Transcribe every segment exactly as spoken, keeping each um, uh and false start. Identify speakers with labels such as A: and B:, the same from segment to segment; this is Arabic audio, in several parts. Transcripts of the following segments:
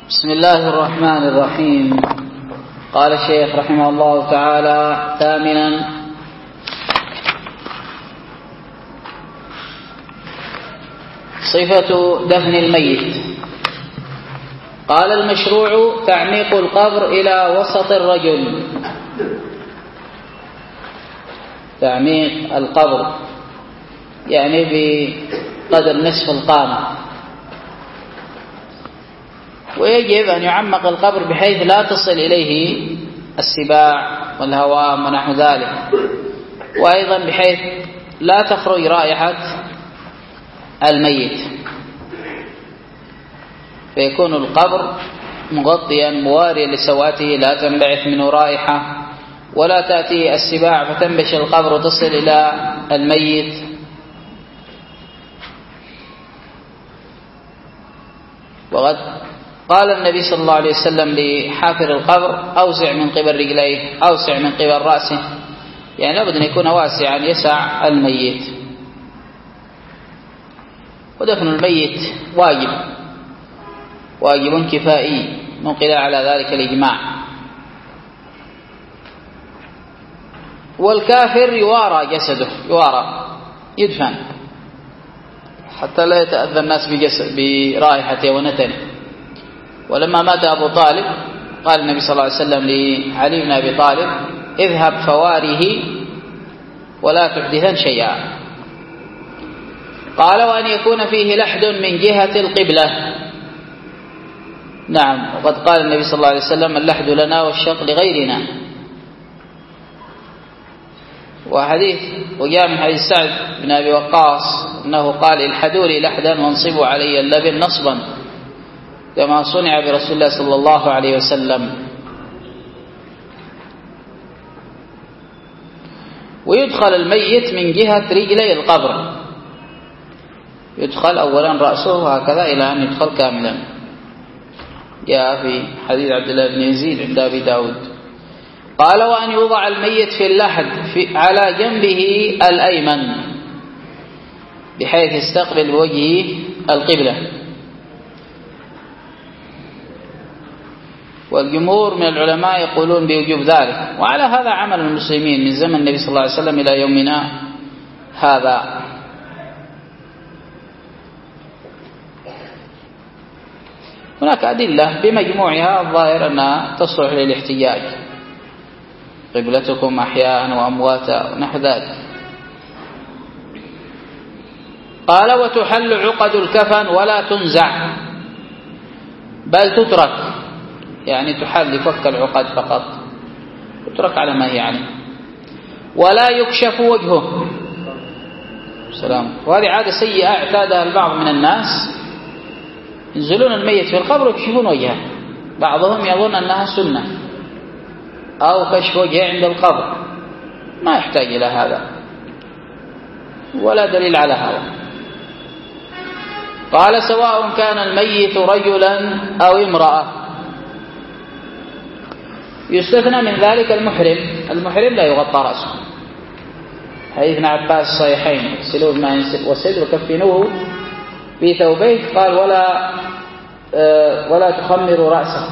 A: بسم الله الرحمن الرحيم. قال الشيخ رحمه الله تعالى: ثامنا، صفة دفن الميت. قال: المشروع تعميق القبر إلى وسط الرجل، تعميق القبر يعني بقدر نصف القامة، ويجب أن يعمق القبر بحيث لا تصل إليه السباع والهوام ونحو ذلك، وأيضا بحيث لا تخرج رائحة الميت، فيكون القبر مغطيا مواريا لسواته، لا تنبعث منه رائحة ولا تأتي السباع فتنبش القبر وتصل إلى الميت. وقد قال النبي صلى الله عليه وسلم لحافر القبر: أوسع من قبل رجليه، أوسع من قبل رأسه، يعني لابد أن يكون واسعا يسع الميت. ودفن الميت واجب، واجب كفائي، نقل على ذلك الإجماع. والكافر يوارى جسده، يوارى يدفن حتى لا يتأذى الناس بجسد برائحته ونتنه. ولما مات أبو طالب قال النبي صلى الله عليه وسلم لعلي بن أبي طالب: اذهب فواره ولا تحدثن شيئا. قال: وأن يكون فيه لحد من جهة القبلة. نعم، وقد قال النبي صلى الله عليه وسلم: اللحد لنا والشق لغيرنا. وحديث وجاء من حديث سعد بن أبي وقاص أنه قال: الحدوا لي لحدا وانصبوا علي اللبن نصبا، كما صنع برسول الله صلى الله عليه وسلم. ويدخل الميت من جهة رجلي القبر، يدخل أولا رأسه هكذا إلى أن يدخل كاملا، جاء في حديث عبد الله بن يزيد عند أبي داود. قال: وأن يوضع الميت في اللحد في على جنبه الأيمن بحيث يستقبل بوجهه القبلة. والجمهور من العلماء يقولون بوجوب ذلك، وعلى هذا عمل المسلمين من زمن النبي صلى الله عليه وسلم إلى يومنا هذا. هناك أدلة بمجموعها الظاهر أنها تصلح للاحتجاج: قبلتكم أحياء وأمواتا ونحو ذلك. قال: وتحل عقد الكفن ولا تنزع، بل تترك، يعني تحل فك العقد فقط، تترك على ما هي يعني. ولا يكشف وجهه. سلام. وهذه عادة سيئة اعتادها البعض من الناس، ينزلون الميت في القبر ويكشفون وجهه. بعضهم يظن أنها سنة أو كشف وجهه عند القبر، ما يحتاج إلى هذا ولا دليل على هذا. قال: سواء كان الميت رجلا أو امرأة. يستثنى من ذلك المحرم، المحرم لا يغطى رأسه، حديث ابن عباس الصحيحين: اغسلوه بماء وسدر وكفنوه في ثوبيه، قال: ولا آه ولا تخمروا رأسه.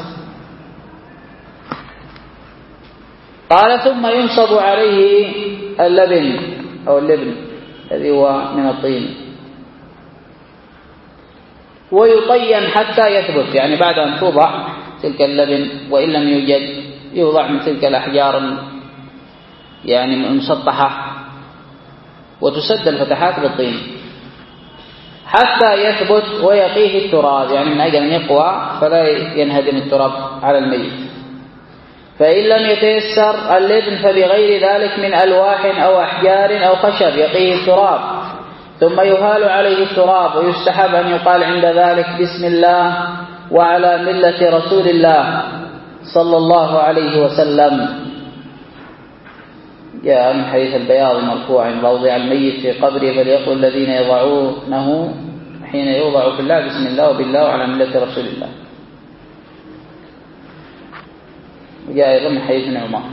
A: قال: ثم ينصب عليه اللبن أو اللبن الذي هو من الطين، ويطين حتى يثبت، يعني بعد أن توضع تلك اللبن، وإن لم يوجد يوضع من تلك الأحجار يعني المسطحة وتسد الفتحات بالطين حتى يثبت ويقيه التراب، يعني من أجل أن يقوى فلا ينهدم التراب على الميت. فإن لم يتيسر اللبن فبغير ذلك من ألواح أو أحجار أو خشب يقيه التراب، ثم يهال عليه التراب. ويستحب أن يقال عند ذلك: بسم الله وعلى ملة رسول الله صلى الله عليه وسلم. جاء من حديث البياض مرفوعا: إذا وضع الميت في قبره فليقل الذين يضعونه حين يوضع في الله: بسم الله وبالله وعلى ملة رسول الله. جاء أيضا من حديث نعمان.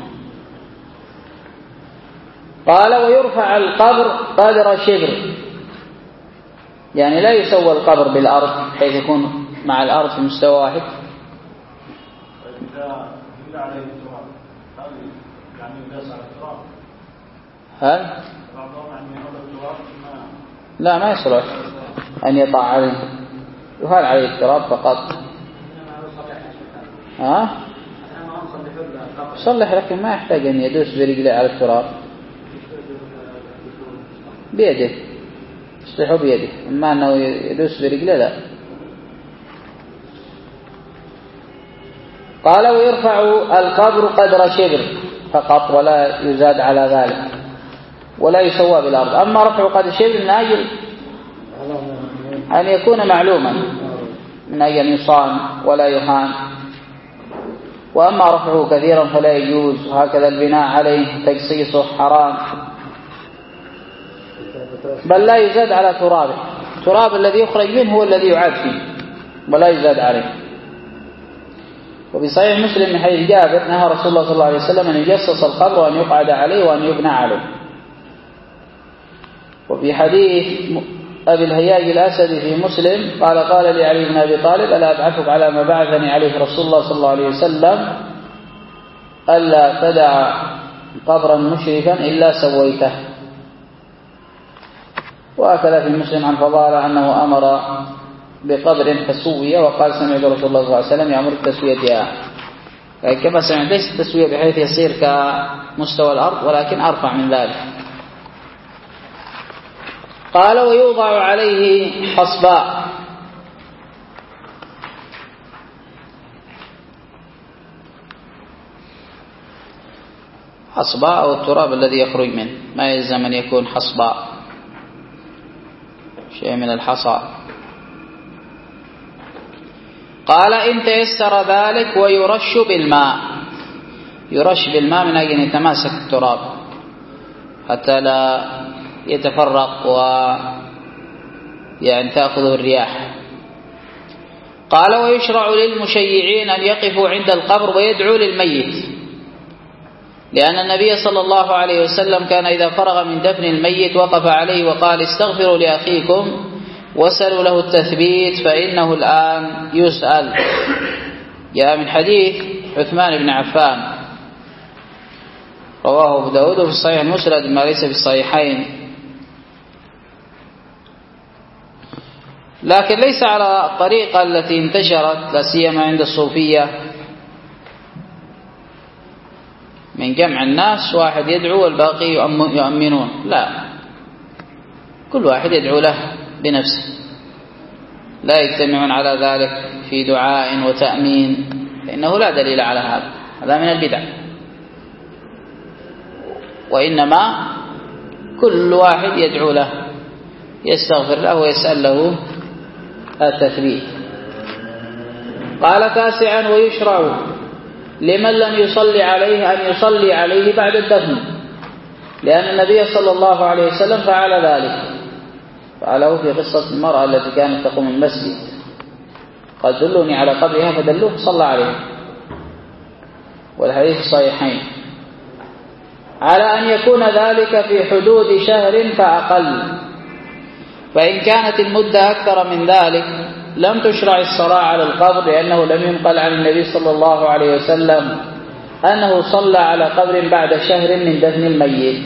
A: قال: ويرفع القبر قدر شبر، يعني لا يسوى القبر بالأرض حيث يكون مع الأرض في مستوى واحد،
B: إذا عليه التراب هل يعني يداس على التراب؟
A: هل؟
B: بعضهم يعني يحط التراب ما
A: لا ما يصلح أن يطع عليه، يهال عليه التراب فقط. ها؟ صلح، لكن ما يحتاج أن يدوس برجله على التراب، بيده يصلحه بيده، أما أنه يدوس برجله لا. قال ويرفع القبر قدر شبر فقط ولا يزاد على ذلك ولا يسوى بالأرض. أما رفع قدر شبر من أجل أن يكون معلوما، من أجل أن يصان ولا يهان. وأما رفعه كثيرا فلا يجوز، وهكذا البناء عليه تجصيصه حرام، بل لا يزاد على ترابه. التراب الذي يخرج منه هو الذي يعاد فيه ولا يزاد عليه. وفي صحيح مسلم من حديث جابر نهى رسول الله صلى الله عليه وسلم أن يجصص القبر وأن يقعد عليه وأن يبنى عليه. وفي حديث أبي الهياج الأسدي في مسلم قال قال لي علي بن أبي طالب ألا أبعثك على ما بعثني عليه رسول الله صلى الله عليه وسلم ألا تدع قبرا مشرفا إلا سويته. وهكذا في مسلم عن فضالة أنه أمر بقبر فسوي، وقال سمعت رسول الله صلى الله عليه وسلم يأمر بتسويتها. كما سمعت ليس التسوية بحيث يصير كمستوى الأرض، ولكن أرفع من ذلك. قال ويوضع عليه حصباء. حصباء أو التراب الذي يخرج منه، ما يلزم أن يكون حصباء، شيء من الحصى. قال إن تيسر ذلك ويرش بالماء. يرش بالماء من أجل أن يتماسك التراب حتى لا يتفرق و يعني تأخذه الرياح. قال ويشرع للمشيعين أن يقفوا عند القبر ويدعوا للميت، لأن النبي صلى الله عليه وسلم كان إذا فرغ من دفن الميت وقف عليه وقال استغفروا لأخيكم وسلوا له التثبيت فإنه الآن يسأل. جاء من حديث عثمان بن عفان رواه أبو داود في الصحيح المسند ما ليس في الصحيحين، لكن ليس على الطريقة التي انتشرت لا سيما عند الصوفية من جمع الناس واحد يدعو والباقي يؤمنون. لا، كل واحد يدعو له بنفسه، لا يجتمعون على ذلك في دعاء وتأمين، فإنه لا دليل على هذا، هذا من البدع. وإنما كل واحد يدعو له، يستغفر له ويسأل له التثبيت. قال تاسعا ويشرع لمن لم يصلي عليه أن يصلي عليه بعد الدفن، لأن النبي صلى الله عليه وسلم فعل ذلك، فعله في قصة المرأة التي كانت تقوم المسجد، قال دلوني على قبرها فدلوه صلى عليه، والحديث الصحيحين. على أن يكون ذلك في حدود شهر فأقل، فإن كانت المدة أكثر من ذلك لم تشرع الصلاة على القبر، لأنه لم ينقل عن النبي صلى الله عليه وسلم أنه صلى على قبر بعد شهر من دفن الميت.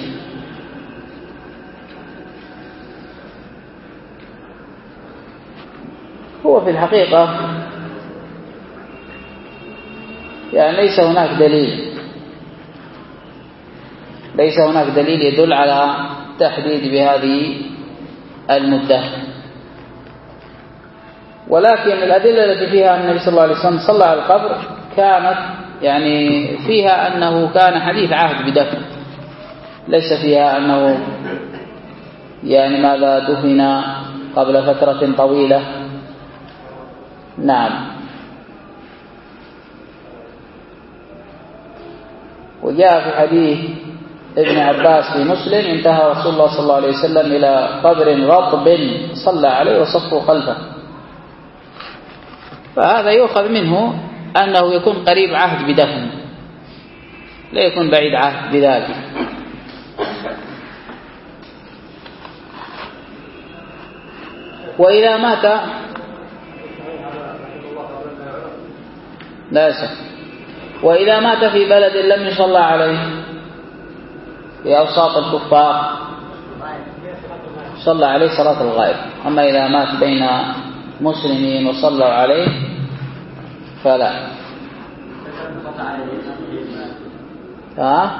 A: هو في الحقيقة يعني ليس هناك دليل ليس هناك دليل يدل على تحديد بهذه المدة، ولكن الأدلة التي فيها النبي صلى الله عليه وسلم صلى على القبر كانت يعني فيها أنه كان حديث عهد بدفن، ليس فيها أنه يعني ماذا دفن قبل فترة طويلة. نعم. وجاء في حديث ابن عباس في مسلم انتهى رسول الله صلى الله عليه وسلم إلى قبر رطب صلى عليه وصفوا خلفه، فهذا يؤخذ منه أنه يكون قريب عهد بدفن، لا يكون بعيد عهد بذلك. وإذا مات لا يصح. وإذا مات في بلد لم يصلى عليه في أوساط الكفار صلى عليه صلاة الغائب. أما إذا مات بين مسلمين وصلوا عليه فلا. ها؟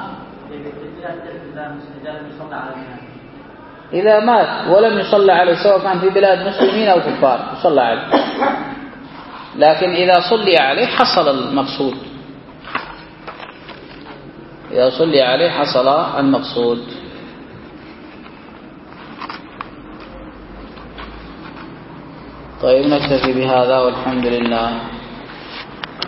A: إذا مات ولم يصلى عليه سواء كان في بلاد مسلمين أو كفار يصلى عليه، لكن إذا صلي عليه حصل المقصود، إذا صلي عليه حصل المقصود. طيب نكتفي بهذا والحمد لله.